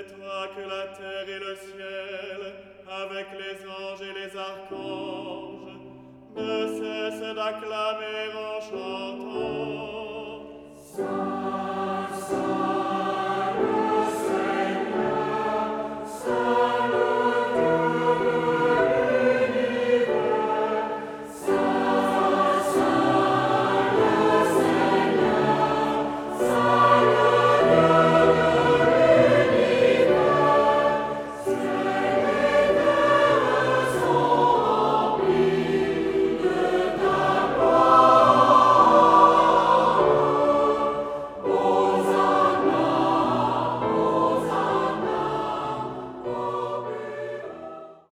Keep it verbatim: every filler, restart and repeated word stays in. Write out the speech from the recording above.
toi que la terre et le ciel, avec les anges et les archanges, ne cessent d'acclamer en chantant.